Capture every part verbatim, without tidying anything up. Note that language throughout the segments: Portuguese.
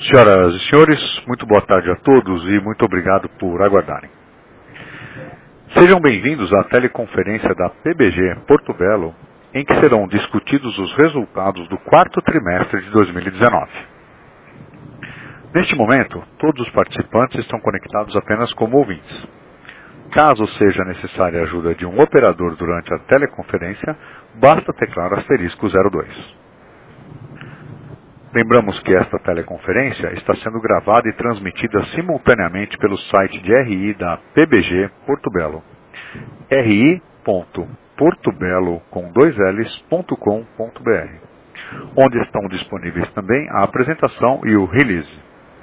Senhoras e senhores, muito boa tarde a todos e muito obrigado por aguardarem. Sejam bem-vindos à teleconferência da P B G Porto Belo, em que serão discutidos os resultados do quarto trimestre de dois mil e dezenove. Neste momento, todos os participantes estão conectados apenas como ouvintes. Caso seja necessária a ajuda de um operador durante a teleconferência, basta teclar asterisco zero dois. Lembramos que esta teleconferência está sendo gravada e transmitida simultaneamente pelo site de R I da P B G Porto Belo, r i ponto portobelo com dois l's ponto com ponto b r, onde estão disponíveis também a apresentação e o release.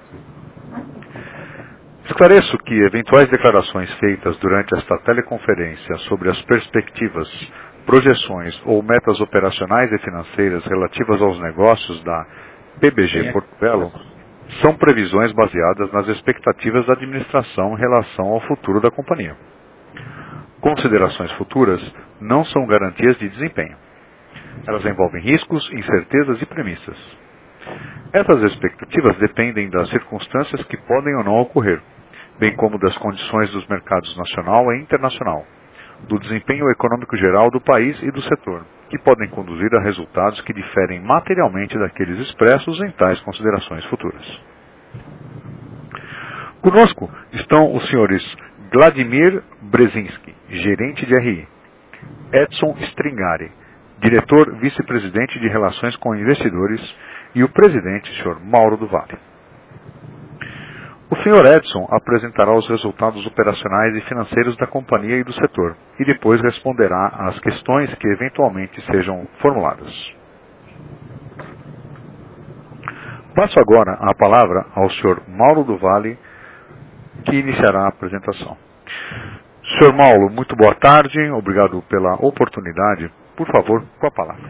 Esclareço que eventuais declarações feitas durante esta teleconferência sobre as perspectivas, projeções ou metas operacionais e financeiras relativas aos negócios da P B G Porto Belo são previsões baseadas nas expectativas da administração em relação ao futuro da companhia. Considerações futuras não são garantias de desempenho. Elas envolvem riscos, incertezas e premissas. Essas expectativas dependem das circunstâncias que podem ou não ocorrer, bem como das condições dos mercados nacional e internacional, do desempenho econômico geral do país e do setor, que podem conduzir a resultados que diferem materialmente daqueles expressos em tais considerações futuras. Conosco estão os senhores Vladimir Brzezinski, gerente de R I, Edson Stringari, diretor vice-presidente de Relações com Investidores, e o presidente, senhor Mauro do Vale. O senhor Edson apresentará os resultados operacionais e financeiros da companhia e do setor, e depois responderá às questões que eventualmente sejam formuladas. Passo agora a palavra ao senhor Mauro do Vale, que iniciará a apresentação. senhor Mauro, muito boa tarde, obrigado pela oportunidade. Por favor, com a palavra.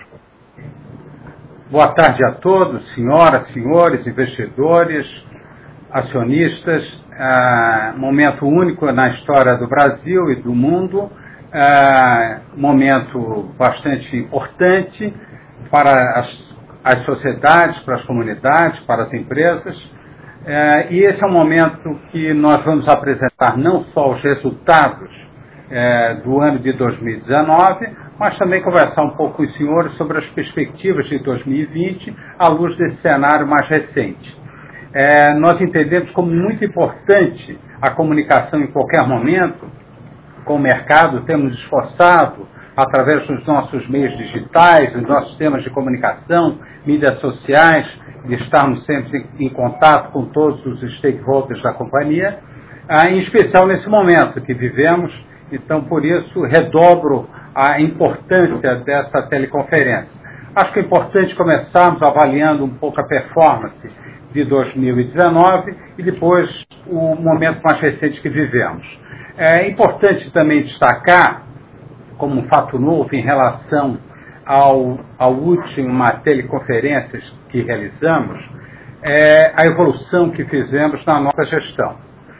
Boa tarde a todos, senhoras, senhores, investidores, acionistas. Uh, momento único na história do Brasil e do mundo, uh, momento bastante importante para as, as sociedades, para as comunidades, para as empresas. Uh, e esse é um momento que nós vamos apresentar não só os resultados uh, do ano de dois mil e dezenove, mas também conversar um pouco com os senhores sobre as perspectivas de dois mil e vinte à luz desse cenário mais recente. É, nós entendemos como muito importante a comunicação em qualquer momento com o mercado, temos esforçado através dos nossos meios digitais, dos nossos sistemas de comunicação, mídias sociais, de estarmos sempre em, em contato com todos os stakeholders da companhia, ah, em especial nesse momento que vivemos. Então, por isso, redobro a importância dessa teleconferência. Acho que é importante começarmos avaliando um pouco a performance de dois mil e dezenove e depois o momento mais recente que vivemos. É importante também destacar, como um fato novo em relação ao, ao última teleconferência que realizamos, é a evolução que fizemos na nossa gestão.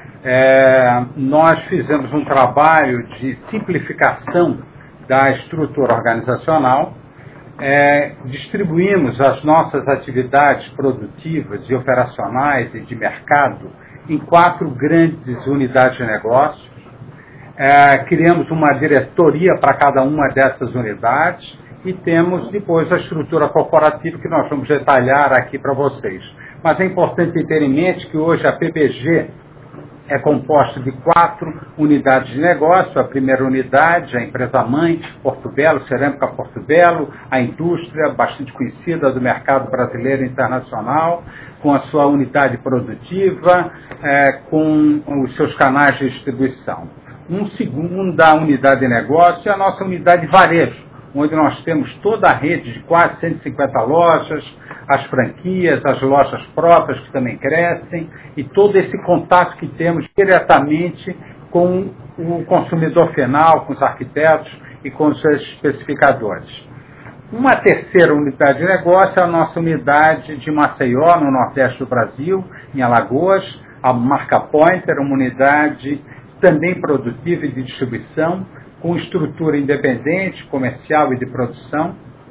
É, nós fizemos um trabalho de simplificação da estrutura organizacional, é, distribuímos as nossas atividades produtivas e operacionais e de mercado em quatro grandes unidades de negócio, é, criamos uma diretoria para cada uma dessas unidades e temos depois a estrutura corporativa que nós vamos detalhar aqui para vocês. Mas é importante ter em mente que hoje a P B G é composta de quatro unidades de negócio. A primeira unidade, a empresa-mãe, Porto Belo, Cerâmica Porto Belo, a indústria bastante conhecida do mercado brasileiro e internacional, com a sua unidade produtiva, é, com os seus canais de distribuição. Um segunda unidade de negócio é a nossa unidade de varejo, onde nós temos toda a rede de quase cento e cinquenta lojas, as franquias, as lojas próprias que também crescem, e todo esse contato que temos diretamente com o consumidor final, com os arquitetos e com os seus especificadores. Uma terceira unidade de negócio é a nossa unidade de Maceió, no Nordeste do Brasil, em Alagoas, a marca Pointer, uma unidade também produtiva e de distribuição, com estrutura independente, comercial e de produção.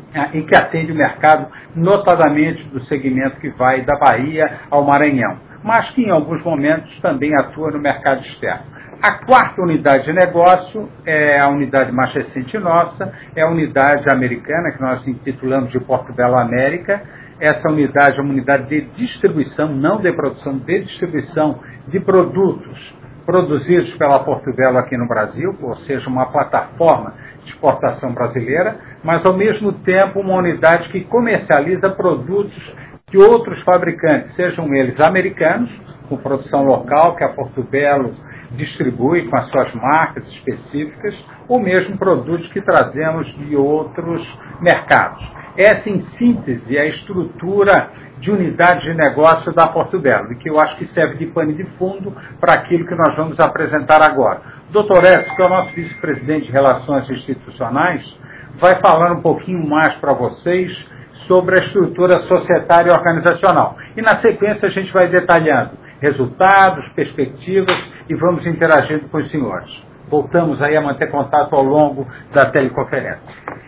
e que atende o mercado, notadamente do segmento que vai da Bahia ao Maranhão, mas que em alguns momentos também atua no mercado externo. A quarta unidade de negócio é a unidade mais recente nossa, é a unidade americana, que nós intitulamos de Porto Belo América. Essa unidade é uma unidade de distribuição, não de produção, de distribuição de produtos produzidos pela Porto Belo aqui no Brasil, ou seja, uma plataforma de exportação brasileira, mas ao mesmo tempo uma unidade que comercializa produtos de outros fabricantes, sejam eles americanos, com produção local, que a Porto Belo distribui com as suas marcas específicas, ou mesmo produtos que trazemos de outros mercados. Essa, em síntese, é a estrutura de unidade de negócio da Porto Belo, e que eu acho que serve de pano de fundo para aquilo que nós vamos apresentar agora. doutor Edson, que é o nosso vice-presidente de Relações Institucionais, vai falar um pouquinho mais para vocês sobre a estrutura societária e organizacional. E, na sequência, a gente vai detalhando resultados, perspectivas e vamos interagindo com os senhores. Voltamos aí a manter contato ao longo da teleconferência.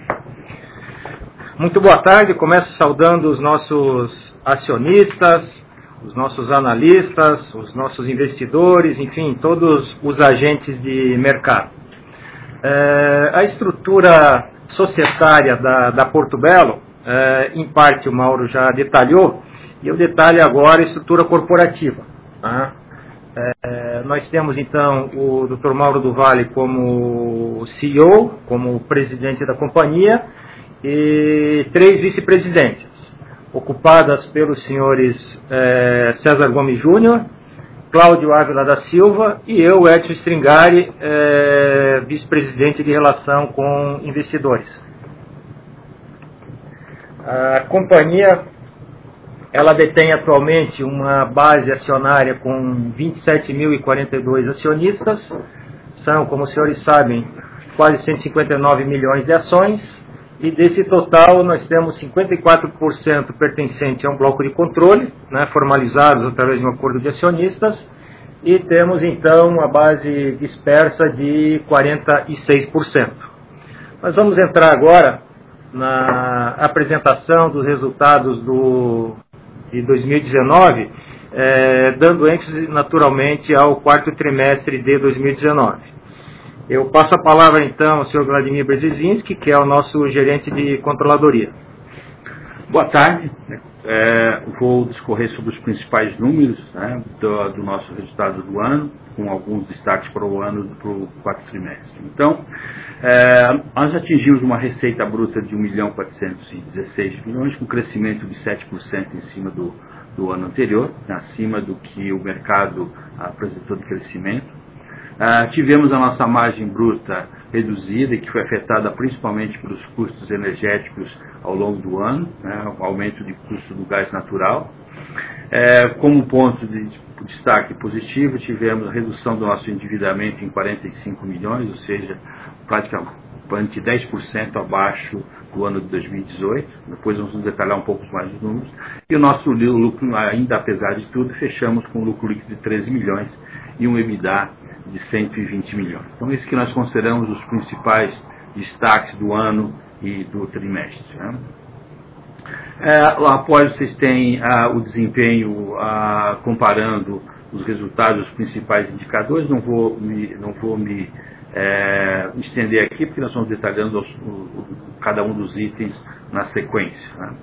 Muito boa tarde. Começo saudando os nossos acionistas, os nossos analistas, os nossos investidores, enfim, todos os agentes de mercado. É, a estrutura societária da, da Porto Belo, é, em parte o Mauro já detalhou, e eu detalho agora a estrutura corporativa. Tá? É, nós temos então o doutor Mauro do Valle como C E O, como presidente da companhia, e três vice-presidentes, ocupadas pelos senhores é, César Gomes Júnior, Cláudio Ávila da Silva e eu, Edson Stringari, é, vice-presidente de relação com investidores. A companhia ela detém atualmente uma base acionária com vinte e sete mil e quarenta e dois acionistas, são, como os senhores sabem, quase cento e cinquenta e nove milhões de ações, e desse total nós temos cinquenta e quatro por cento pertencente a um bloco de controle, né, formalizados através de um acordo de acionistas, e temos então uma base dispersa de quarenta e seis por cento. Nós vamos entrar agora na apresentação dos resultados do, de dois mil e dezenove, eh, dando ênfase naturalmente ao quarto trimestre de dois mil e dezenove. Eu passo a palavra então ao senhor Vladimir Brzezinski, que é o nosso gerente de controladoria. Boa tarde. É, vou discorrer sobre os principais números, né, do, do nosso resultado do ano, com alguns destaques para o ano para o quarto trimestre. Então, é, nós atingimos uma receita bruta de um milhão quatrocentos e dezesseis milhões, com crescimento de sete por cento em cima do, do ano anterior, né, acima do que o mercado apresentou de crescimento. Uh, tivemos a nossa margem bruta reduzida, que foi afetada principalmente pelos custos energéticos ao longo do ano, né, o aumento de custo do gás natural. É, como ponto de destaque positivo, tivemos a redução do nosso endividamento em quarenta e cinco milhões, ou seja, praticamente dez por cento abaixo do ano de dois mil e dezoito. Depois vamos detalhar um pouco mais os números. E o nosso lucro, ainda apesar de tudo, fechamos com um lucro líquido de treze milhões e um EBITDA de cento e vinte milhões. Então, esses que nós consideramos os principais destaques do ano e do trimestre. Né? É, após vocês têm ah, o desempenho ah, comparando os resultados dos principais indicadores, não vou me, não vou me é, estender aqui, porque nós vamos detalhando os, o, o, cada um dos itens na sequência. Né?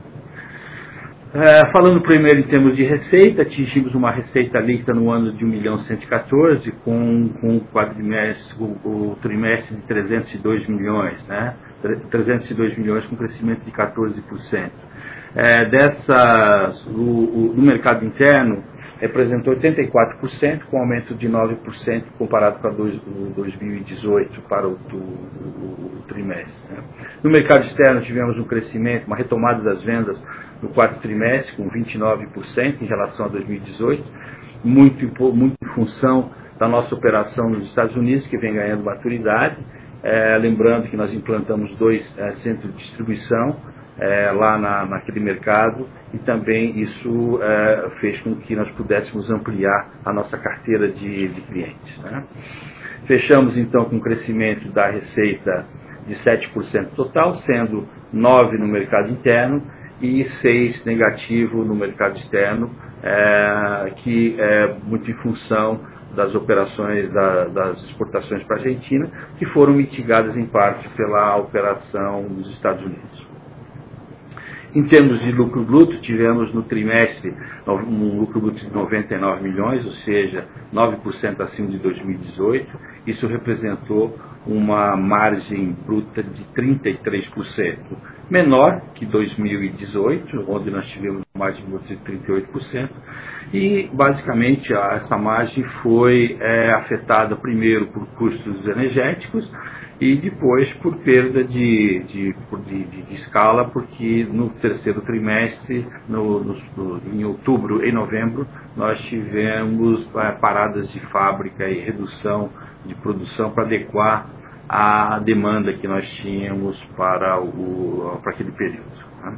É, falando primeiro em termos de receita, atingimos uma receita líquida no ano de um milhão cento e quatorze, com, com o, quadrimestre, o, o trimestre de trezentos e dois milhões, né? trezentos e dois milhões com crescimento de quatorze por cento. É, dessas, o, o, no mercado interno, representou oitenta e quatro por cento, com aumento de nove por cento comparado com o dois mil e dezoito para o, o, o, o trimestre. Né? No mercado externo tivemos um crescimento, uma retomada das vendas no quarto trimestre, com vinte e nove por cento em relação a dois mil e dezoito, muito, muito em função da nossa operação nos Estados Unidos, que vem ganhando maturidade. É, lembrando que nós implantamos dois é, centros de distribuição é, lá na, naquele mercado, e também isso é, fez com que nós pudéssemos ampliar a nossa carteira de, de clientes. Né? Fechamos então com um crescimento da receita de sete por cento total, sendo nove por cento no mercado interno e seis por cento negativo no mercado externo, é, que é muito em função das operações da, das exportações para a Argentina, que foram mitigadas em parte pela operação dos Estados Unidos. Em termos de lucro bruto, tivemos no trimestre um lucro bruto de noventa e nove milhões, ou seja, nove por cento acima de dois mil e dezoito. Isso representou uma margem bruta de trinta e três por cento, menor que dois mil e dezoito, onde nós tivemos uma margem bruta de trinta e oito por cento. E, basicamente, essa margem foi é, afetada primeiro por custos energéticos e depois por perda de, de, de, de, de escala, porque no terceiro trimestre, no, no, em outubro e novembro, nós tivemos é, paradas de fábrica e redução de produção para adequar a demanda que nós tínhamos para, o, para aquele período. Né?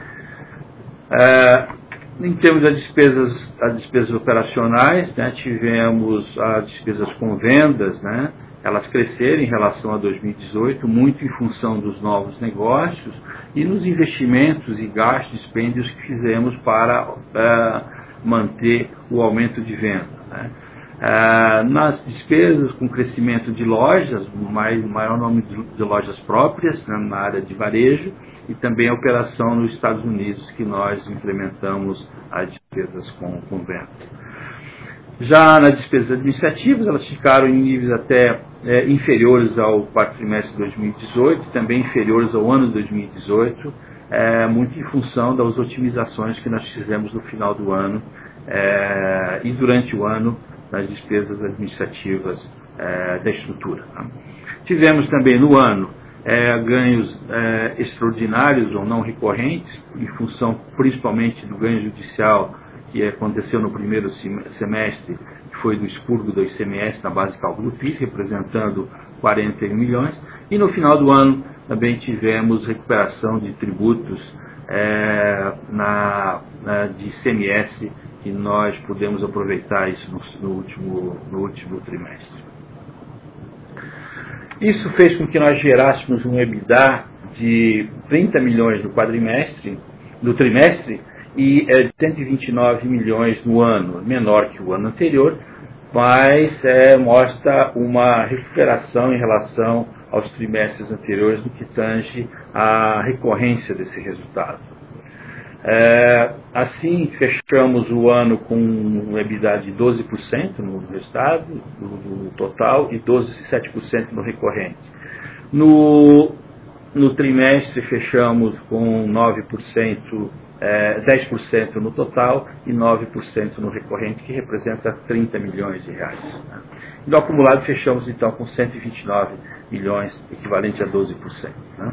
É, em termos das despesas, as despesas operacionais, né, tivemos as despesas com vendas, né, elas cresceram em relação a dois mil e dezoito, muito em função dos novos negócios e nos investimentos e gastos, dispêndios que fizemos para uh, manter o aumento de venda. Né. Uh, nas despesas com crescimento de lojas, mais, maior número de, de lojas próprias, né, na área de varejo, e também a operação nos Estados Unidos, que nós implementamos as despesas com, com vendas. Já nas despesas administrativas, elas ficaram em níveis até é, inferiores ao quarto trimestre de dois mil e dezoito, também inferiores ao ano de dois mil e dezoito, é, muito em função das otimizações que nós fizemos no final do ano é, e durante o ano nas despesas administrativas é, da estrutura. Tá? Tivemos também no ano É, ganhos é, extraordinários ou não recorrentes, em função principalmente do ganho judicial que aconteceu no primeiro semestre, que foi do expurgo do I C M S na base de cálculo P I S, representando quarenta e um milhões, e no final do ano também tivemos recuperação de tributos é, na, na, de I C M S, que nós pudemos aproveitar isso no, no, último, no último trimestre. Isso fez com que nós gerássemos um EBITDA de trinta milhões no quadrimestre, no trimestre, e é, cento e vinte e nove milhões no ano, menor que o ano anterior, mas é, mostra uma recuperação em relação aos trimestres anteriores no que tange à recorrência desse resultado. É, assim, fechamos o ano com um EBITDA de doze por cento no resultado do, do total e doze vírgula sete por cento no recorrente. No, no trimestre, fechamos com nove por cento, é, dez por cento no total e nove por cento no recorrente, que representa trinta milhões de reais. Né? No acumulado, fechamos então com cento e vinte e nove milhões, equivalente a doze por cento. Né?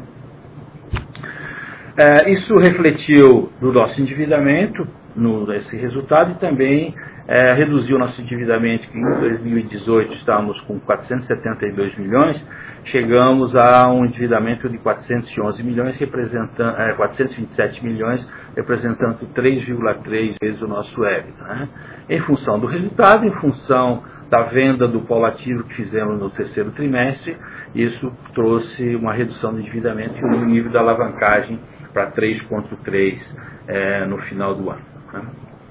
É, isso refletiu no nosso endividamento, no, nesse resultado, e também é, reduziu nosso endividamento, que em dois mil e dezoito estávamos com quatrocentos e setenta e dois milhões, chegamos a um endividamento de quatrocentos e onze milhões, representando, é, quatrocentos e vinte e sete milhões, representando três vírgula três vezes o nosso EBITDA. Né? Em função do resultado, em função da venda do polo ativo que fizemos no terceiro trimestre, isso trouxe uma redução do endividamento e um nível da alavancagem para três vírgula três é, no final do ano. Né?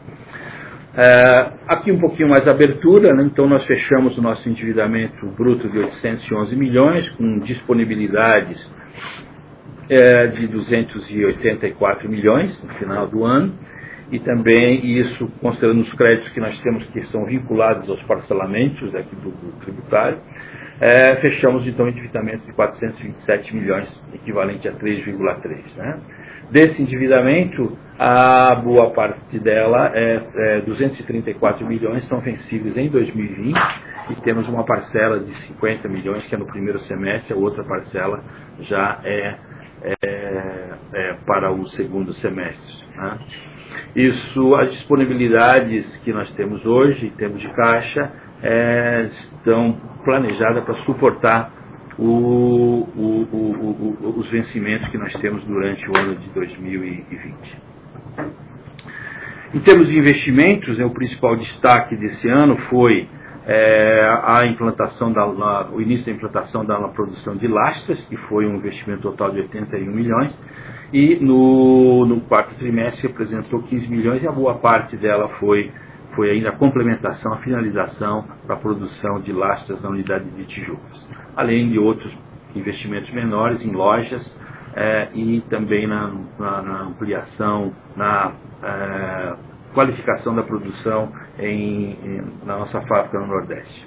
É, aqui um pouquinho mais abertura, né? Então nós fechamos o nosso endividamento bruto de oitocentos e onze milhões, com disponibilidades é, de duzentos e oitenta e quatro milhões no final do ano, e também isso considerando os créditos que nós temos que são vinculados aos parcelamentos aqui do, do tributário. É, fechamos então o endividamento de quatrocentos e vinte e sete milhões, equivalente a três vírgula três. Né? Desse endividamento, a boa parte dela, é, é, duzentos e trinta e quatro milhões, são vencíveis em dois mil e vinte, e temos uma parcela de cinquenta milhões, que é no primeiro semestre, a outra parcela já é, é, é para o segundo semestre. Né? Isso, as disponibilidades que nós temos hoje, em termos de caixa, é, estão planejadas para suportar o, o, o, o, os vencimentos que nós temos durante o ano de dois mil e vinte. Em termos de investimentos, né, o principal destaque desse ano foi é, a implantação da, na, o início da implantação da produção de lastras, que foi um investimento total de oitenta e um milhões, e no, no quarto trimestre representou quinze milhões, e a boa parte dela foi, foi ainda a complementação, a finalização para a produção de lastras na unidade de Tijucas, além de outros investimentos menores em lojas, é, e também na, na, na ampliação, na é, qualificação da produção em, em, na nossa fábrica no Nordeste.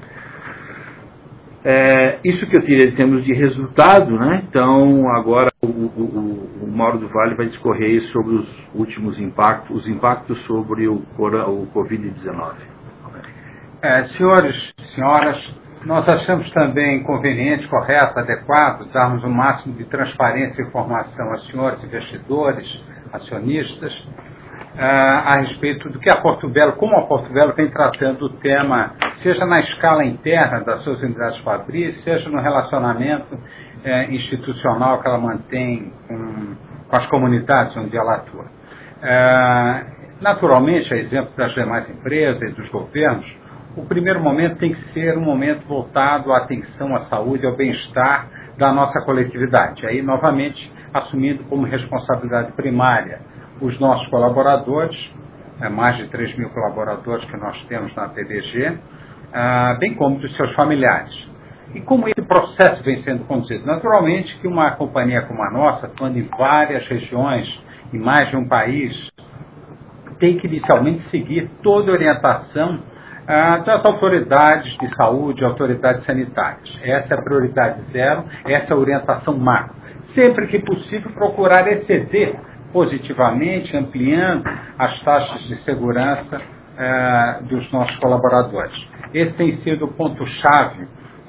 É, isso que eu tirei em termos de resultado, né? Então agora o, o, o Mauro do Vale vai discorrer sobre os últimos impactos, os impactos sobre o, o covid dezenove. É, senhores, senhoras, nós achamos também conveniente, correto, adequado darmos o máximo de transparência e informação aos senhores investidores, acionistas, a respeito do que a Porto Belo, como a Porto Belo vem tratando o tema, seja na escala interna das suas unidades fabris, seja no relacionamento é, institucional que ela mantém com, com as comunidades onde ela atua. É, naturalmente, a exemplo das demais empresas e dos governos, o primeiro momento tem que ser um momento voltado à atenção à saúde e ao bem-estar da nossa coletividade. Aí, novamente, assumindo como responsabilidade primária os nossos colaboradores, é, mais de três mil colaboradores que nós temos na P B G, ah, bem como dos seus familiares. E como esse processo vem sendo conduzido? Naturalmente que uma companhia como a nossa, atuando em várias regiões, em mais de um país, tem que inicialmente seguir toda a orientação ah, das autoridades de saúde, autoridades sanitárias. Essa é a prioridade zero, essa é a orientação macro. Sempre que possível, procurar exceder positivamente, ampliando as taxas de segurança eh, dos nossos colaboradores. Esse tem sido o ponto-chave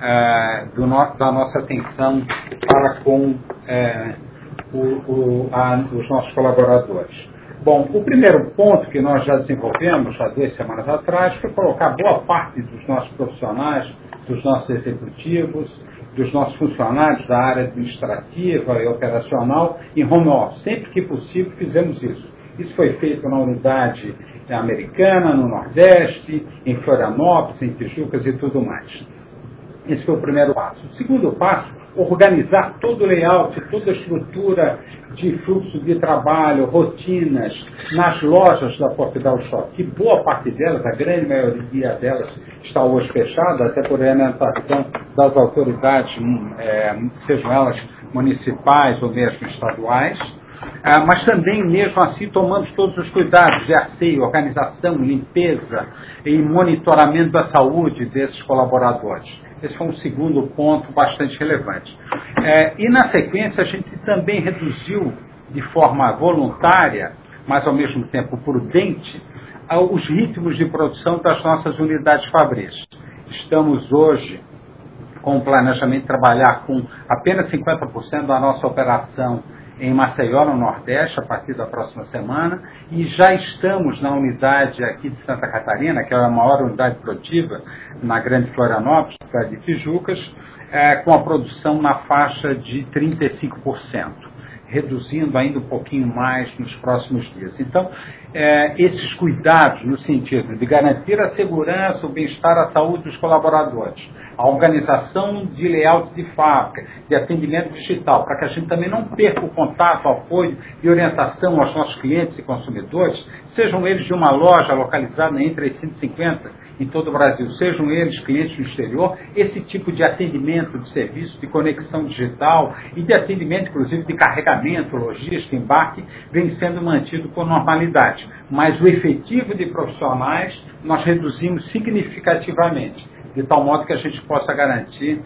eh, do no, da nossa atenção para com eh, o, o, a, os nossos colaboradores. Bom, o primeiro ponto que nós já desenvolvemos há duas semanas atrás foi colocar boa parte dos nossos profissionais, dos nossos executivos, dos nossos funcionários da área administrativa e operacional em home office. Sempre que possível fizemos isso. Isso foi feito na unidade americana, no Nordeste, em Florianópolis, em Tijucas e tudo mais. Esse foi o primeiro passo. O segundo passo, organizar todo o layout, toda a estrutura de fluxo de trabalho, rotinas, nas lojas da Porto Belo Shop, que boa parte delas, a grande maioria delas, está hoje fechada, até por orientação das autoridades, é, sejam elas municipais ou mesmo estaduais, é, mas também, mesmo assim, tomamos todos os cuidados de asseio, organização, limpeza e monitoramento da saúde desses colaboradores. Esse foi um segundo ponto bastante relevante. É, e, na sequência, a gente também reduziu de forma voluntária, mas ao mesmo tempo prudente, os ritmos de produção das nossas unidades fabris. Estamos hoje com o planejamento de trabalhar com apenas cinquenta por cento da nossa operação em Maceió, no Nordeste, a partir da próxima semana, e já estamos na unidade aqui de Santa Catarina, que é a maior unidade produtiva na Grande Florianópolis, cidade de Tijucas, é, com a produção na faixa de trinta e cinco por cento, reduzindo ainda um pouquinho mais nos próximos dias. Então, é, esses cuidados no sentido de garantir a segurança, o bem-estar, a saúde dos colaboradores, a organização de layout de fábrica, de atendimento digital, para que a gente também não perca o contato, apoio e orientação aos nossos clientes e consumidores, sejam eles de uma loja localizada em trezentos e cinquenta em todo o Brasil, sejam eles clientes no exterior, esse tipo de atendimento, de serviço, de conexão digital e de atendimento, inclusive, de carregamento, logística, embarque, vem sendo mantido com normalidade. Mas o efetivo de profissionais nós reduzimos significativamente, de tal modo que a gente possa garantir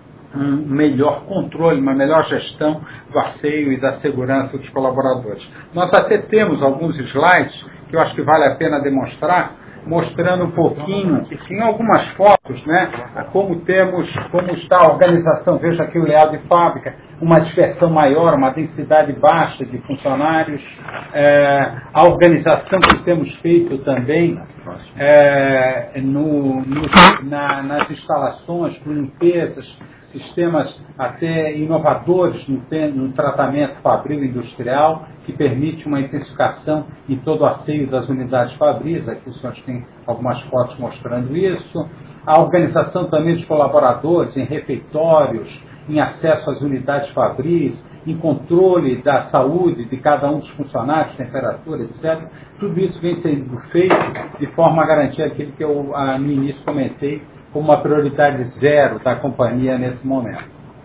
um melhor controle, uma melhor gestão do asseio e da segurança dos colaboradores. Nós até temos alguns slides que eu acho que vale a pena demonstrar, mostrando um pouquinho, em algumas fotos, né, como temos, como está a organização. Veja aqui o layout de fábrica, uma dispersão maior, uma densidade baixa de funcionários, é, a organização que temos feito também é, no, no, na, nas instalações, com limpezas, sistemas até inovadores no, no tratamento fabril industrial, que permite uma intensificação em todo o asseio das unidades fabris. Aqui os senhores têm algumas fotos mostrando isso. a organização também dos colaboradores em refeitórios, em acesso às unidades fabris, em controle da saúde de cada um dos funcionários, temperatura, etcétera. Tudo isso vem sendo feito de forma a garantir aquilo que eu ah, no início comentei como uma prioridade zero da companhia nesse momento.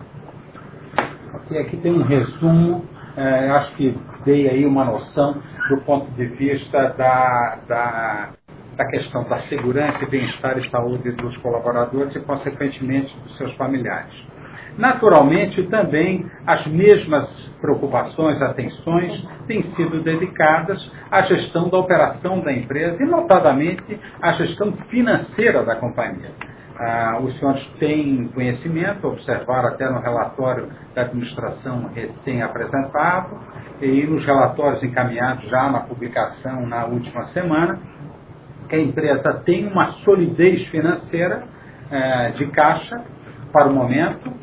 Okay, aqui tem um resumo, eh, acho que dei aí uma noção do ponto de vista da, da, da questão da segurança e bem-estar e saúde dos colaboradores e, consequentemente, dos seus familiares. Naturalmente, também as mesmas preocupações, atenções têm sido dedicadas à gestão da operação da empresa e, notadamente, à gestão financeira da companhia. Ah, os senhores têm conhecimento, observaram até no relatório da administração recém-apresentado e nos relatórios encaminhados já na publicação na última semana, que a empresa tem uma solidez financeira eh, de caixa para o momento.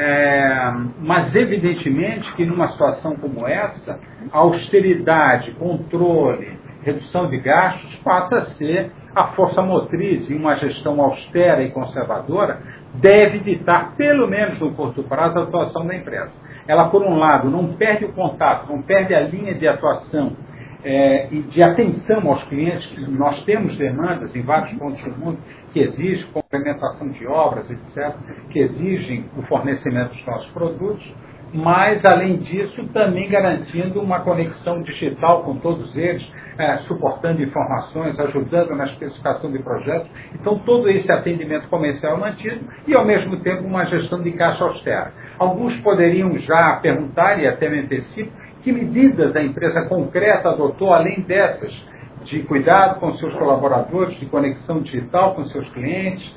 É, mas evidentemente que numa situação como essa, a austeridade, controle, redução de gastos passa a ser a força motriz, e uma gestão austera e conservadora deve ditar, pelo menos no curto prazo, a atuação da empresa. Ela, por um lado, não perde o contato, não perde a linha de atuação É, e de atenção aos clientes, que nós temos demandas em vários pontos do mundo que exigem complementação de obras, etcétera, que exigem o fornecimento dos nossos produtos, mas, além disso, também garantindo uma conexão digital com todos eles, é, suportando informações, ajudando na especificação de projetos. Então, todo esse atendimento comercial mantido e, ao mesmo tempo, uma gestão de caixa austera. Alguns poderiam já perguntar, e até me antecipo, que medidas a empresa concreta adotou, além dessas, de cuidado com seus colaboradores, de conexão digital com seus clientes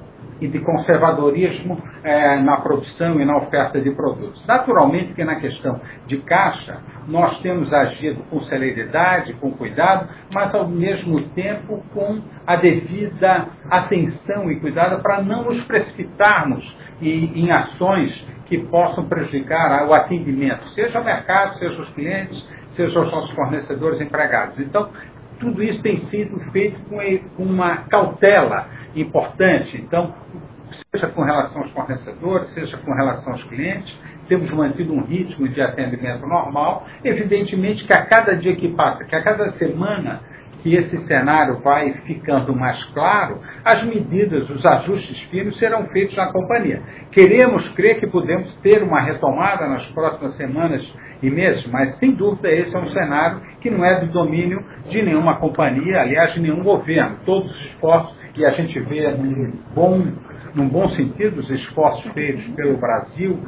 e de conservadorismo eh, na produção e na oferta de produtos. Naturalmente que na questão de caixa, nós temos agido com celeridade, com cuidado, mas ao mesmo tempo com a devida atenção e cuidado para não nos precipitarmos em, em ações que possam prejudicar o atendimento, seja o mercado, seja os clientes, seja os nossos fornecedores empregados. Então, tudo isso tem sido feito com uma cautela importante. Então, seja com relação aos fornecedores, seja com relação aos clientes, temos mantido um ritmo de atendimento normal. Evidentemente que a cada dia que passa, que a cada semana que esse cenário vai ficando mais claro, as medidas, os ajustes finos serão feitos na companhia. Queremos crer que podemos ter uma retomada nas próximas semanas e meses, mas sem dúvida esse é um cenário que não é do domínio de nenhuma companhia, aliás, de nenhum governo. Todos os esforços, e a gente vê num bom, num bom sentido os esforços feitos pelo Brasil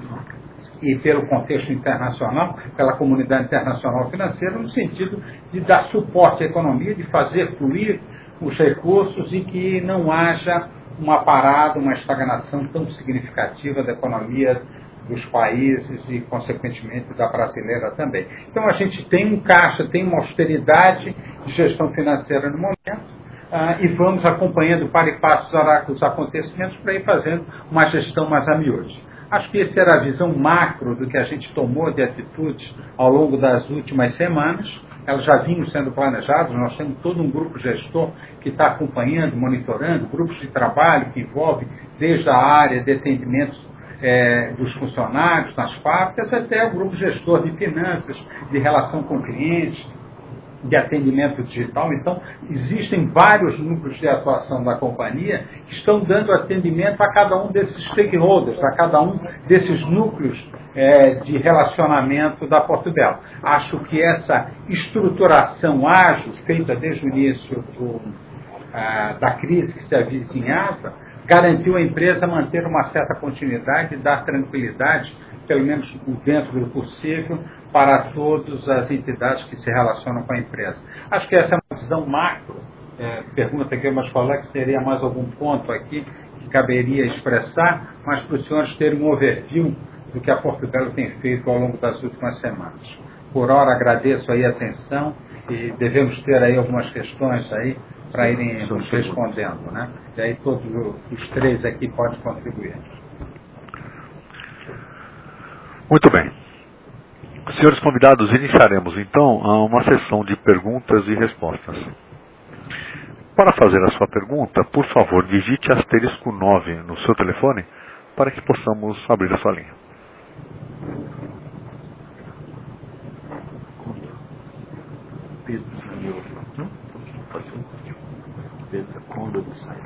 e pelo contexto internacional, pela comunidade internacional financeira, no sentido de dar suporte à economia, de fazer fluir os recursos e que não haja uma parada, uma estagnação tão significativa da economia dos países e, consequentemente, da brasileira também. Então, a gente tem um caixa, tem uma austeridade de gestão financeira no momento, Uh, e vamos acompanhando para e passo os acontecimentos para ir fazendo uma gestão mais a miúde. Acho que essa era a visão macro do que a gente tomou de atitudes ao longo das últimas semanas. Elas já vinham sendo planejadas, nós temos todo um grupo gestor que está acompanhando, monitorando, grupos de trabalho que envolvem desde a área de atendimentos é, dos funcionários nas fábricas até o grupo gestor de finanças, de relação com clientes, de atendimento digital. Então, existem vários núcleos de atuação da companhia que estão dando atendimento a cada um desses stakeholders, a cada um desses núcleos é, de relacionamento da Portobello. Acho que essa estruturação ágil, feita desde o início do, a, da crise que se avizinhava, garantiu à empresa manter uma certa continuidade e dar tranquilidade, pelo menos dentro do possível, para todas as entidades que se relacionam com a empresa. Acho que essa é uma visão macro. É, pergunta aqui meus colegas se teria mais algum ponto aqui que caberia expressar, mas para os senhores terem um overview do que a Portobello tem feito ao longo das últimas semanas. Por hora, agradeço aí a atenção e devemos ter aí algumas questões aí para irem nos respondendo, né? E aí todos os três aqui podem contribuir. Muito bem. Senhores convidados, iniciaremos então uma sessão de perguntas e respostas. Para fazer a sua pergunta, por favor, digite asterisco nove no seu telefone para que possamos abrir a sua linha. Pedro Zaniolo. Pedro Conda do Saio.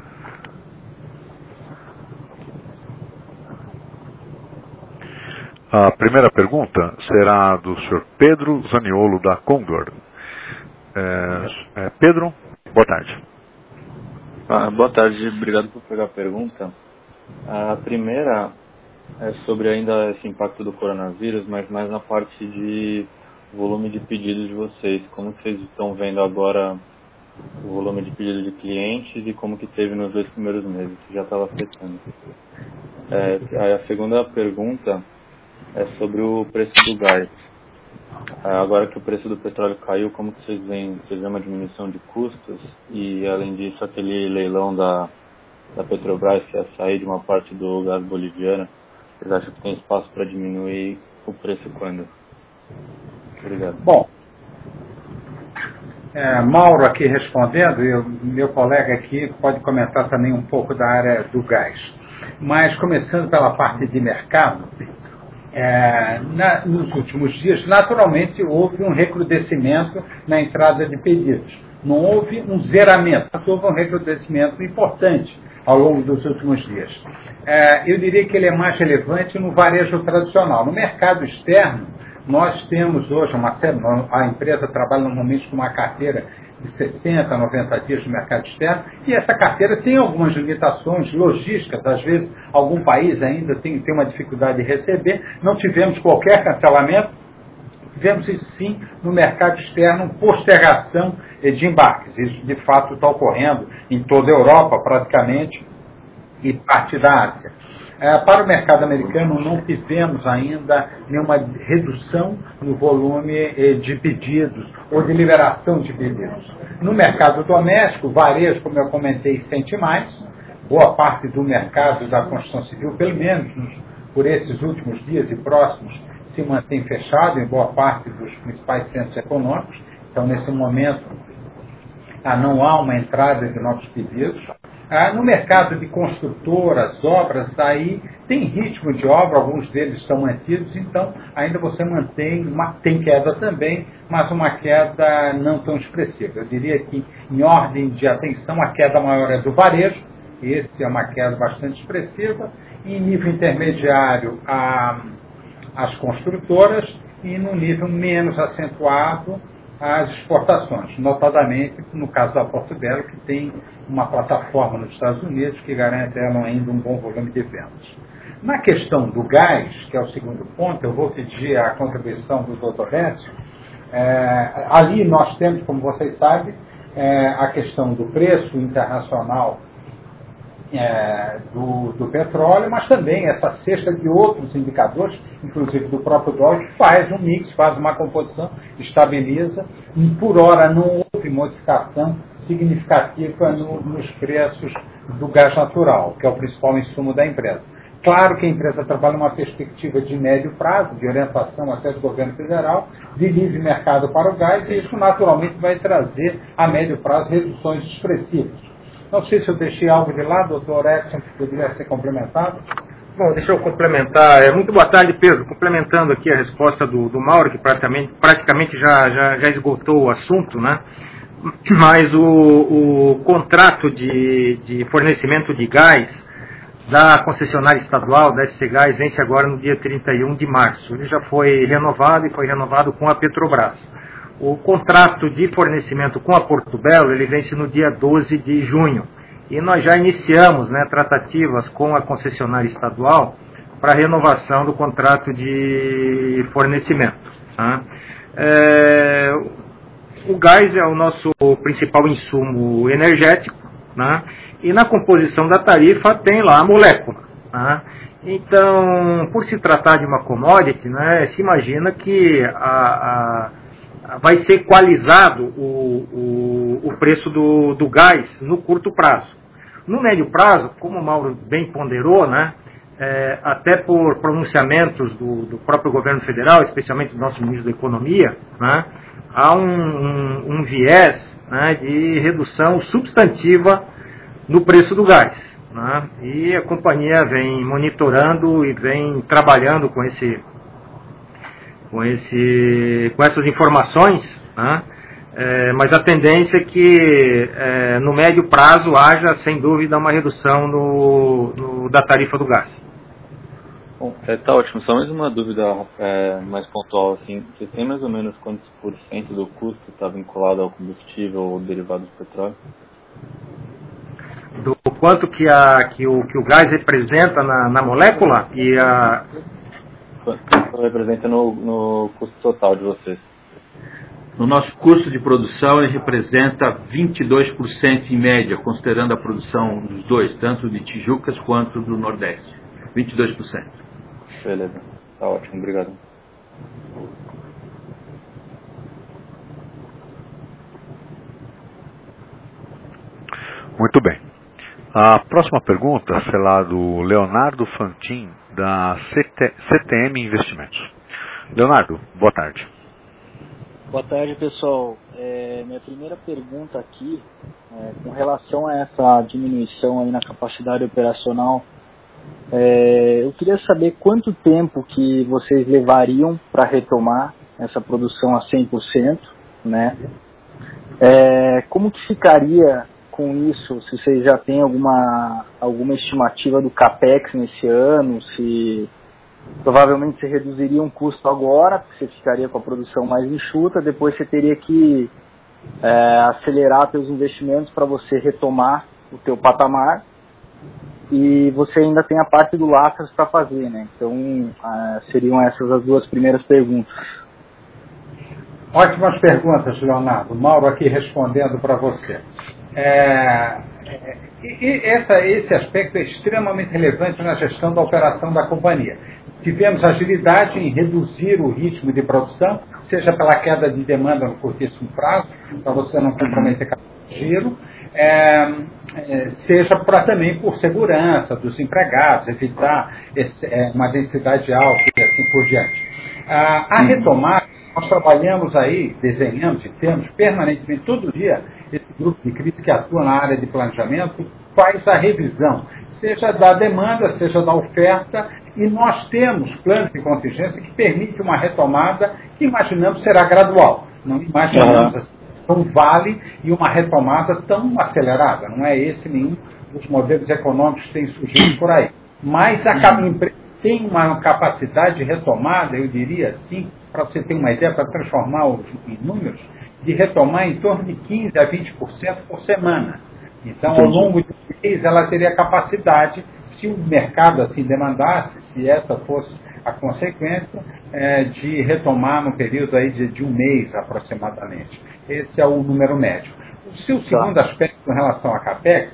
A primeira pergunta será do senhor Pedro Zaniolo, da Condor. É, é, Pedro, boa tarde. Ah, boa tarde, obrigado por pegar a pergunta. A primeira é sobre ainda esse impacto do coronavírus, mas mais na parte de volume de pedidos de vocês. Como vocês estão vendo agora o volume de pedidos de clientes e como que teve nos dois primeiros meses, que já estava afetando. É, a segunda pergunta é sobre o preço do gás. Agora que o preço do petróleo caiu, como que vocês veem? Vocês veem uma diminuição de custos? E, além disso, aquele leilão da, da Petrobras, que ia sair de uma parte do gás boliviano, vocês acham que tem espaço para diminuir o preço quando? Obrigado. Bom, é, Mauro aqui respondendo, e o meu colega aqui pode comentar também um pouco da área do gás. Mas, começando pela parte de mercado, É, na, nos últimos dias, naturalmente, houve um recrudescimento na entrada de pedidos. Não houve um zeramento, mas houve um recrudescimento importante ao longo dos últimos dias. É, eu diria que ele é mais relevante no varejo tradicional. No mercado externo, nós temos hoje, uma, a empresa trabalha normalmente com uma carteira de sessenta, noventa dias no mercado externo, e essa carteira tem algumas limitações logísticas, às vezes algum país ainda tem, tem uma dificuldade de receber, não tivemos qualquer cancelamento, tivemos isso sim no mercado externo, postergação de embarques, isso de fato está ocorrendo em toda a Europa praticamente e parte da Ásia. É, para o mercado americano, não tivemos ainda nenhuma redução no volume eh, de pedidos ou de liberação de pedidos. No mercado doméstico, varejo, como eu comentei, sente mais. Boa parte do mercado da construção civil, pelo menos nos, por esses últimos dias e próximos, se mantém fechado em boa parte dos principais centros econômicos. Então, nesse momento, ah, não há uma entrada de novos pedidos. Ah, no mercado de construtoras, obras, aí tem ritmo de obra, alguns deles estão mantidos, então ainda você mantém, uma, tem queda também, mas uma queda não tão expressiva. Eu diria que, em ordem de atenção, a queda maior é do varejo, esse é uma queda bastante expressiva, e em nível intermediário, a, as construtoras, e no nível menos acentuado, as exportações, notadamente no caso da Porto Belo, que tem uma plataforma nos Estados Unidos que garante a ela ainda um bom volume de vendas. Na questão do gás, que é o segundo ponto, eu vou pedir a contribuição do doutor Écio. É, ali nós temos, como vocês sabem, é, a questão do preço internacional É, do, do petróleo, mas também essa cesta de outros indicadores, inclusive do próprio dólar, que faz um mix, faz uma composição, estabiliza, e por hora não houve modificação significativa no, nos preços do gás natural, que é o principal insumo da empresa. Claro que a empresa trabalha numa perspectiva de médio prazo, de orientação até do governo federal, de livre mercado para o gás, e isso naturalmente vai trazer a médio prazo reduções expressivas. Não sei se eu deixei algo de lado, doutor Edson, que poderia ser complementado. Bom, deixa eu complementar. É, muito boa tarde, Pedro. Complementando aqui a resposta do, do Mauro, que praticamente, praticamente já, já, já esgotou o assunto, né? Mas o, o contrato de, de fornecimento de gás da concessionária estadual, da S C Gás, vence agora no dia trinta e um de março. Ele já foi renovado e foi renovado com a Petrobras. O contrato de fornecimento com a Porto Belo, ele vence no dia doze de junho. E nós já iniciamos, né, tratativas com a concessionária estadual para renovação do contrato de fornecimento. Tá? É, o gás é o nosso principal insumo energético, né? E na composição da tarifa tem lá a molécula. Tá? Então, por se tratar de uma commodity, né, se imagina que a, a vai ser equalizado o, o, o preço do, do gás no curto prazo. No médio prazo, como o Mauro bem ponderou, né, é, até por pronunciamentos do, do próprio governo federal, especialmente do nosso ministro da Economia, né, há um, um, um viés né, de redução substantiva no preço do gás. Né, e a companhia vem monitorando e vem trabalhando com, esse, com, esse, com essas informações, né, é, mas a tendência é que é, no médio prazo haja, sem dúvida, uma redução no, no, da tarifa do gás. Bom, é, tá ótimo. Só mais uma dúvida é, mais pontual, assim. Você tem mais ou menos quantos por cento do custo está vinculado ao combustível ou derivados do petróleo? Do quanto que, a, que, o, que o gás representa na, na molécula e a... Quanto representa no, no custo total de vocês? No nosso custo de produção, ele representa vinte e dois por cento em média, considerando a produção dos dois, tanto de Tijucas quanto do Nordeste. vinte e dois por cento. Beleza. Tá ótimo. Obrigado. Muito bem. A próxima pergunta será do Leonardo Fantin, da C T M Investimentos. Leonardo, boa tarde. Boa tarde, pessoal. É, minha primeira pergunta aqui, é, com relação a essa diminuição aí na capacidade operacional, é, eu queria saber quanto tempo que vocês levariam para retomar essa produção a cem por cento, né? É, como que ficaria com isso, se vocês já têm alguma, alguma estimativa do CAPEX nesse ano, se provavelmente você reduziria um custo agora, porque você ficaria com a produção mais enxuta, depois você teria que é, acelerar seus investimentos para você retomar o teu patamar, e você ainda tem a parte do Lacas para fazer, né? Então, é, seriam essas as duas primeiras perguntas. Ótimas perguntas, Leonardo. Mauro aqui respondendo para você. É, e, e essa, esse aspecto é extremamente relevante na gestão da operação da companhia. Tivemos agilidade em reduzir o ritmo de produção, seja pela queda de demanda no curtíssimo prazo, para você não comprometer o giro, é, é, seja pra, também por segurança dos empregados, evitar esse, é, uma densidade alta e assim por diante. Ah, a retomada, nós trabalhamos aí, desenhamos e temos permanentemente, todo dia, esse grupo de crise que atua na área de planejamento faz a revisão, seja da demanda, seja da oferta, e nós temos planos de contingência que permitem uma retomada que imaginamos será gradual. Não imaginamos assim, um vale e uma retomada tão acelerada. Não é esse nenhum dos modelos econômicos que tem surgido por aí. Mas a empresa tem uma capacidade de retomada, eu diria assim, para você ter uma ideia, para transformar os, em números, de retomar em torno de quinze a vinte por cento por semana. Então, ao longo de um mês, ela teria capacidade, se o mercado assim demandasse, se essa fosse a consequência, é, de retomar no período aí de, de um mês aproximadamente. Esse é o número médio. O seu segundo aspecto em relação a CAPEX,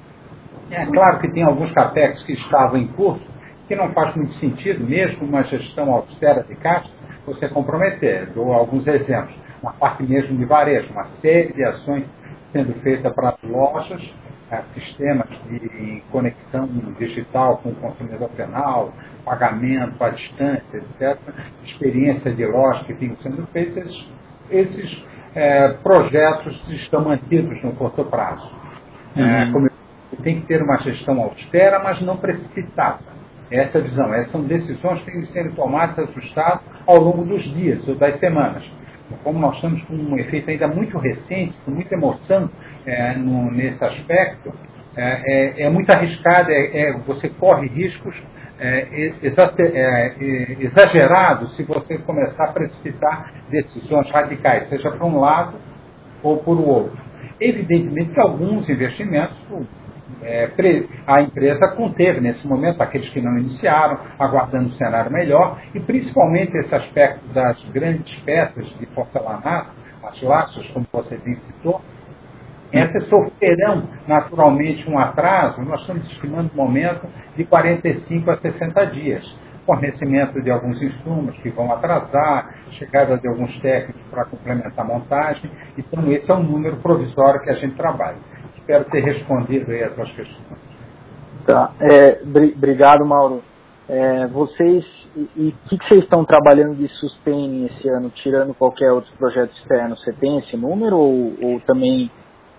é claro que tem alguns CAPEX que estavam em curso, que não faz muito sentido, mesmo uma gestão austera de caixa, você comprometer. Dou alguns exemplos. Uma parte mesmo de varejo, uma série de ações sendo feitas para as lojas, sistemas de conexão digital com o consumidor final, pagamento à distância, etcétera, experiência de loja que estão sendo feitas, esses, esses é, projetos estão mantidos no curto prazo. Uhum. É, como eu, tem que ter uma gestão austera, mas não precipitada. Essa é a visão. Essas são decisões que têm que ser tomadas e ajustadas ao longo dos dias ou das semanas. Como nós estamos com um efeito ainda muito recente, com muita emoção é, no, nesse aspecto, é, é, é muito arriscado, é, é, você corre riscos é, exa é, exagerados se você começar a precipitar decisões radicais, seja para um lado ou por o outro. Evidentemente que alguns investimentos é, a empresa conteve nesse momento, aqueles que não iniciaram, aguardando um cenário melhor, e principalmente esse aspecto das grandes peças de porcelanato, as laços, como você bem citou, essas sofrerão naturalmente um atraso. Nós estamos estimando um momento de quarenta e cinco a sessenta dias, fornecimento de alguns insumos que vão atrasar, chegada de alguns técnicos para complementar a montagem. Então esse é um número provisório que a gente trabalha. Espero ter respondido aí as suas questões. Tá. É, obrigado, Mauro. É, vocês, e o que, que vocês estão trabalhando de sustaining esse ano, tirando qualquer outro projeto externo? Você tem esse número ou, ou também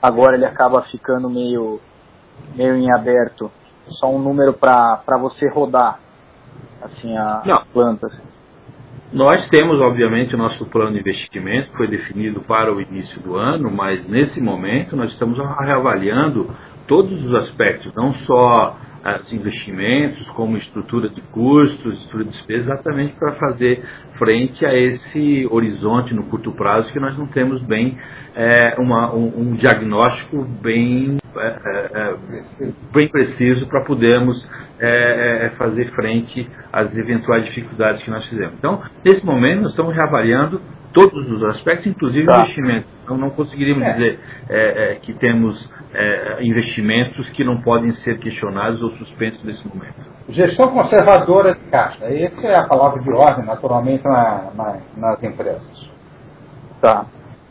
agora ele acaba ficando meio, meio em aberto, só um número para você rodar assim, as Não. plantas? Nós temos, obviamente, o nosso plano de investimento, que foi definido para o início do ano, mas nesse momento nós estamos reavaliando todos os aspectos, não só os investimentos, como estrutura de custos, estrutura de despesas, exatamente para fazer frente a esse horizonte no curto prazo que nós não temos bem é, uma, um, um diagnóstico bem, é, é, bem preciso para podermos é, é, fazer frente às eventuais dificuldades que nós fizemos. Então, nesse momento, nós estamos reavaliando todos os aspectos, inclusive tá. investimento. Então, não conseguiríamos é. dizer é, é, que temos é, investimentos que não podem ser questionados ou suspensos nesse momento. Gestão conservadora de caixa. Essa é a palavra de ordem, naturalmente, na, na, nas empresas. Tá.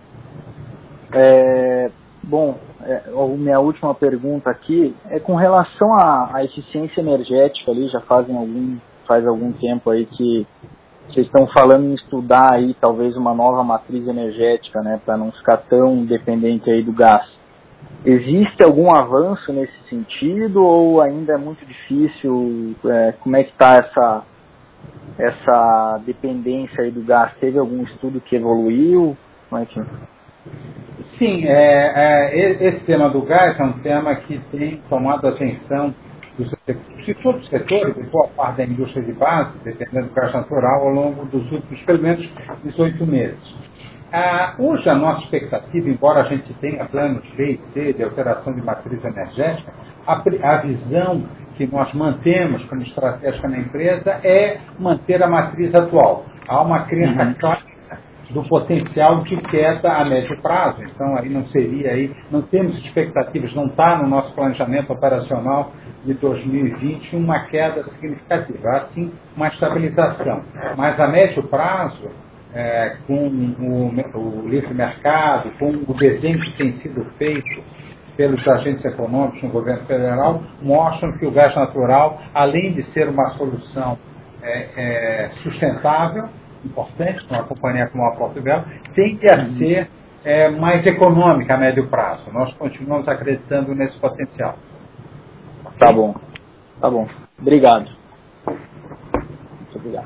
É, bom, é, a minha última pergunta aqui é com relação à, à eficiência energética ali, já fazem algum, faz algum tempo aí que vocês estão falando em estudar aí talvez uma nova matriz energética, né, para não ficar tão dependente aí do gás. Existe algum avanço nesse sentido ou ainda é muito difícil? É, como é que está essa, essa dependência aí do gás? Teve algum estudo que evoluiu? Como é que... Sim, é, é, esse tema do gás é um tema que tem tomado a atenção dos de todos os setores, de boa parte da indústria de base, dependendo do gás natural, ao longo dos últimos, pelo menos, dezoito meses. Ah, hoje, a nossa expectativa, embora a gente tenha planos B e C de alteração de matriz energética, a, a visão que nós mantemos como estratégica na empresa é manter a matriz atual. Há uma crença uhum. clara do potencial de queda a médio prazo. Então, aí não seria aí, não temos expectativas, não está no nosso planejamento operacional de dois mil e vinte uma queda significativa, há sim uma estabilização. Mas a médio prazo, é, com o, o livre mercado, com o desenho que tem sido feito pelos agentes econômicos no governo federal, mostram que o gás natural, além de ser uma solução é, é, sustentável, importante, para uma companhia como a Portobello, tende a ser é, mais econômica a médio prazo. Nós continuamos acreditando nesse potencial. Tá bom. Tá bom. Obrigado. Muito obrigado.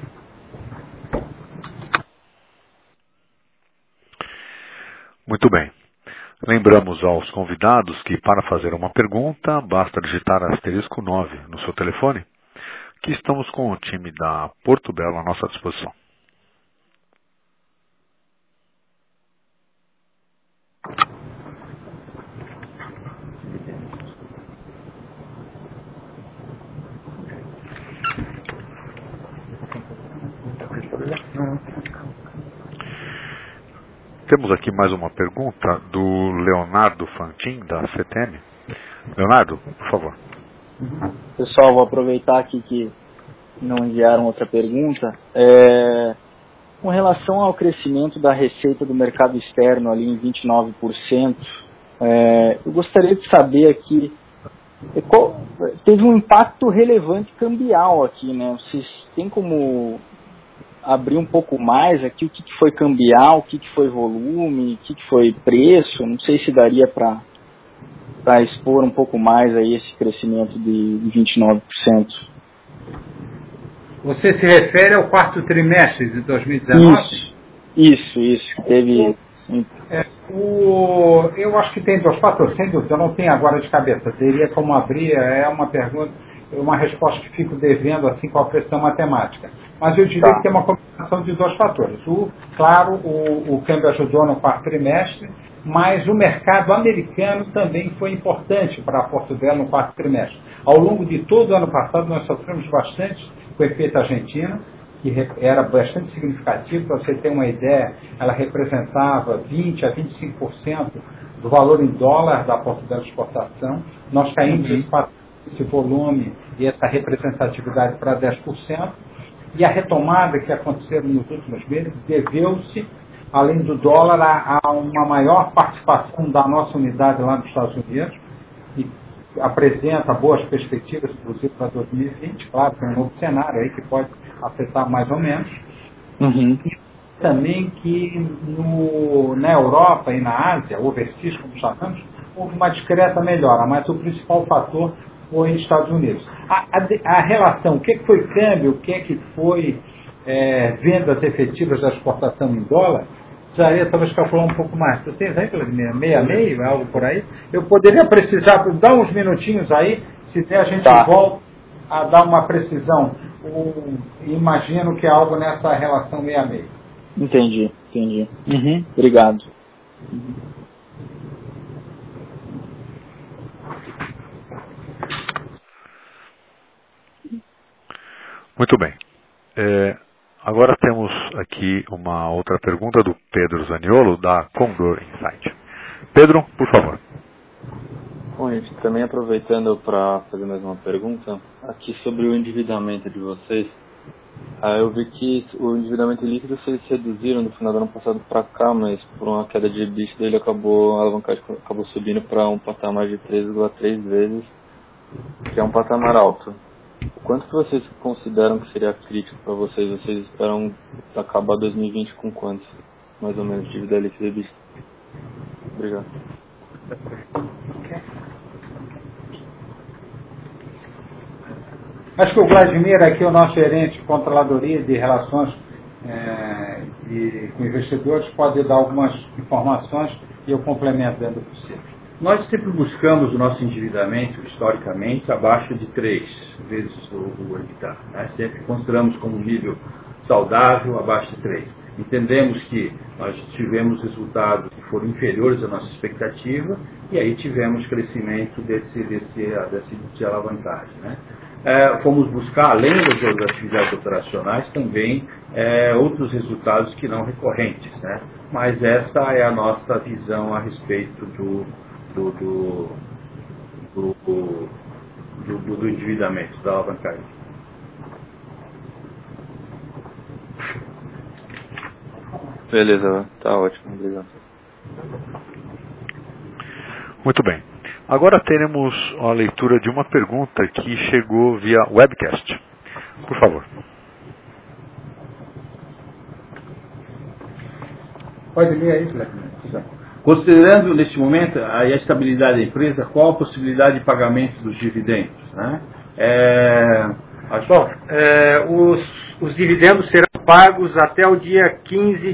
Muito bem. Lembramos aos convidados que para fazer uma pergunta, basta digitar asterisco nove no seu telefone, que estamos com o time da Portobello à nossa disposição. Temos aqui mais uma pergunta do Leonardo Fantin, da C T M. Leonardo, por favor. Pessoal, vou aproveitar aqui que não enviaram outra pergunta. É, com relação ao crescimento da receita do mercado externo ali em vinte e nove por cento, é, eu gostaria de saber aqui, qual, teve um impacto relevante cambial aqui, né? Vocês têm como abrir um pouco mais aqui o que, que foi cambial, o que, que foi volume, o que, que foi preço? Não sei se daria para para expor um pouco mais aí esse crescimento de, de vinte e nove por cento. Você se refere ao quarto trimestre de dois mil e dezenove? Isso, isso, isso. Teve... É, o, eu acho que tem dois fatores, sem dúvida, eu não tenho agora de cabeça. Teria como abrir, é uma pergunta, uma resposta que fico devendo assim com a pressão matemática. Mas eu diria tá. que tem uma combinação de dois fatores. O, claro, o, o câmbio ajudou no quarto trimestre, mas o mercado americano também foi importante para a Portobello no quarto trimestre. Ao longo de todo o ano passado, nós sofremos bastante com o efeito argentino, que era bastante significativo. Para você ter uma ideia, ela representava vinte a vinte e cinco por cento do valor em dólar da Portobello Exportação. Nós caímos uhum. esse volume e essa representatividade para dez por cento. E a retomada que aconteceu nos últimos meses deveu-se, além do dólar, a, a uma maior participação da nossa unidade lá nos Estados Unidos, e apresenta boas perspectivas, inclusive para dois mil e vinte, claro, tem um novo cenário aí que pode afetar mais ou menos. Uhum. E também que no, na Europa e na Ásia, overseas, como chamamos, houve uma discreta melhora, mas o principal fator foi nos Estados Unidos. A, a, a relação, o que, que foi câmbio, o que, que foi é, vendas efetivas da exportação em dólar, precisaria talvez calcular um pouco mais. Você tem aí, meia meio, algo por aí? Eu poderia precisar, dar uns minutinhos aí, se der a gente tá. volta a dar uma precisão. O, imagino que é algo nessa relação meia meio. Entendi, entendi. Uhum. Obrigado. Uhum. Muito bem. É, agora temos aqui uma outra pergunta do Pedro Zaniolo, da Condor Insight. Pedro, por favor. Bom, gente, também aproveitando para fazer mais uma pergunta, aqui sobre o endividamento de vocês. Ah, eu vi que o endividamento líquido vocês reduziram no final do ano passado para cá, mas por uma queda de EBITDA ele acabou, a alavancagem acabou subindo para um patamar de três vírgula três vezes, que é um patamar alto. O quanto que vocês consideram que seria crítico para vocês? Vocês esperam acabar dois mil e vinte com quanto, mais ou menos, de dívida líquida e EBITDA? Obrigado. Acho que o Vladimir aqui, o nosso gerente de controladoria de relações é, de, com investidores, pode dar algumas informações e eu complemento dentro do possível. Nós sempre buscamos o nosso endividamento, historicamente, abaixo de três vezes o, o EBITDA. Né? Sempre consideramos como um nível saudável, abaixo de três. Entendemos que nós tivemos resultados que foram inferiores à nossa expectativa e aí tivemos crescimento desse, desse, desse, de alavancagem. Né? É, fomos buscar, além das atividades operacionais, também é, outros resultados que não recorrentes. Né? Mas essa é a nossa visão a respeito do, do, do, do, do, do, do endividamento, da alavancagem. Beleza, tá ótimo, obrigado. Muito bem. Agora teremos a leitura de uma pergunta que chegou via webcast. Por favor. Pode ler aí, Felipe. Considerando, neste momento, a estabilidade da empresa, qual a possibilidade de pagamento dos dividendos? Né? É, acho... Bom, é, os, os dividendos serão pagos até o dia quinze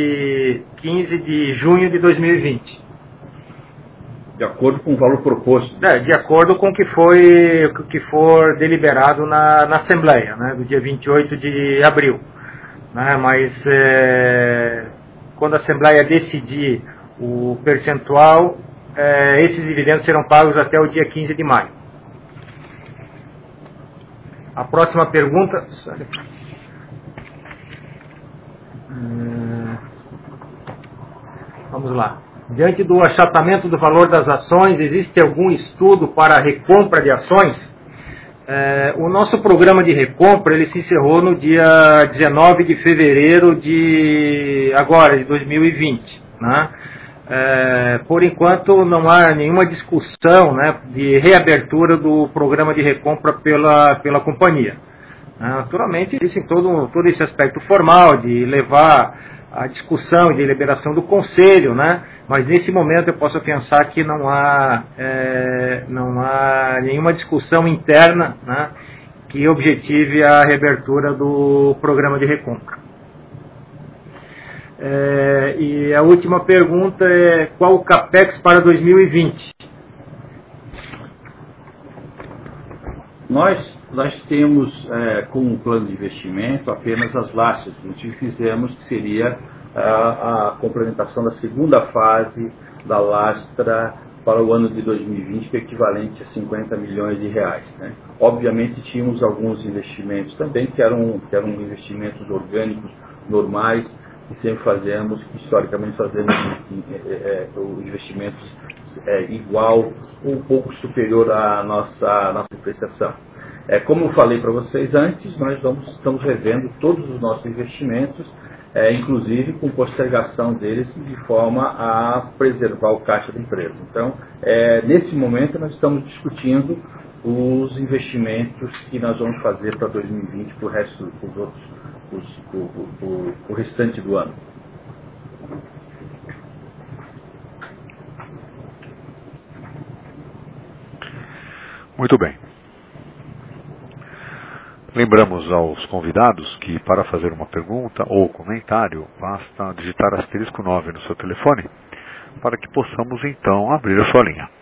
de junho de dois mil e vinte. De acordo com o valor proposto. É, de acordo com o que, foi, o que for deliberado na, na Assembleia, né, do dia vinte e oito de abril. Né, mas é, quando a Assembleia decidir o percentual, é, esses dividendos serão pagos até o dia quinze de maio. A próxima pergunta... Hum, vamos lá. Diante do achatamento do valor das ações, existe algum estudo para a recompra de ações? É, o nosso programa de recompra ele se encerrou no dia dezenove de fevereiro de agora, de dois mil e vinte. Né? É, por enquanto não há nenhuma discussão, né, de reabertura do programa de recompra pela, pela companhia. Naturalmente, existe todo, todo esse aspecto formal de levar a discussão e deliberação do conselho, né? Mas nesse momento eu posso pensar que não há, é, não há nenhuma discussão interna, né, que objetive a reabertura do programa de recompra. É, e a última pergunta é qual o CAPEX para dois mil e vinte? Nós, nós temos é, como plano de investimento apenas as lastras. O que fizemos que seria a, a complementação da segunda fase da lastra para o ano de dois mil e vinte, que é equivalente a cinquenta milhões de reais. Né? Obviamente tínhamos alguns investimentos também que eram, que eram investimentos orgânicos normais, que sempre fazemos, que historicamente fazemos é, é, investimentos é, igual ou um pouco superior à nossa, à nossa prestação. É, como eu falei para vocês antes, nós vamos, estamos revendo todos os nossos investimentos, é, inclusive com postergação deles, de forma a preservar o caixa da empresa. Então, é, nesse momento, nós estamos discutindo os investimentos que nós vamos fazer para dois mil e vinte, para o resto dos outros, os, o, o, o restante do ano. Muito bem. Lembramos aos convidados que para fazer uma pergunta ou comentário, basta digitar asterisco nove no seu telefone, para que possamos então abrir a sua linha.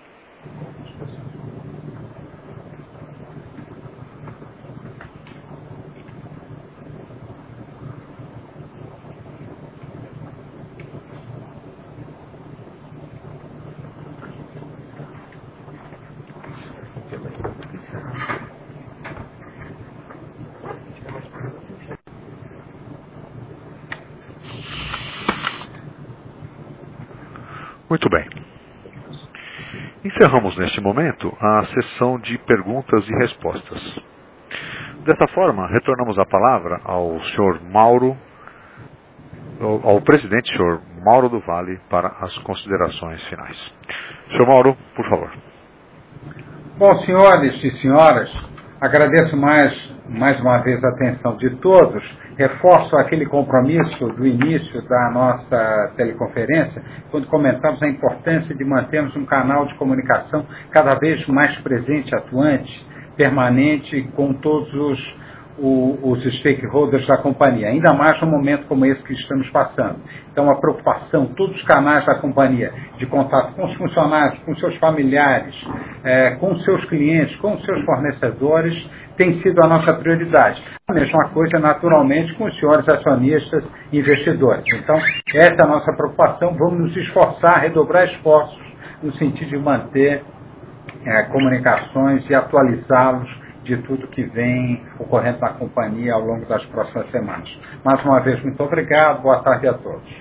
Muito bem. Encerramos neste momento a sessão de perguntas e respostas. Dessa forma, retornamos a palavra ao senhor Mauro, ao, ao presidente senhor Mauro do Valle, para as considerações finais. senhor Mauro, por favor. Bom, senhores e senhoras, agradeço mais, mais uma vez a atenção de todos. Reforço aquele compromisso do início da nossa teleconferência, quando comentamos a importância de mantermos um canal de comunicação cada vez mais presente, atuante, permanente, com todos os, os, os stakeholders da companhia, ainda mais num momento como esse que estamos passando. Então, a preocupação, todos os canais da companhia, de contato com os funcionários, com seus familiares, é, com seus clientes, com os seus fornecedores, tem sido a nossa prioridade. A mesma coisa, naturalmente, com os senhores acionistas e investidores. Então, essa é a nossa preocupação. Vamos nos esforçar, redobrar esforços no sentido de manter é, comunicações e atualizá-los de tudo que vem ocorrendo na companhia ao longo das próximas semanas. Mais uma vez, muito obrigado. Boa tarde a todos.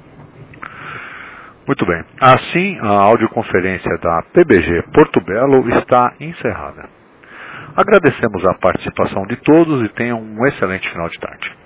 Muito bem. Assim, a audioconferência da P B G Porto Belo está encerrada. Agradecemos a participação de todos e tenham um excelente final de tarde.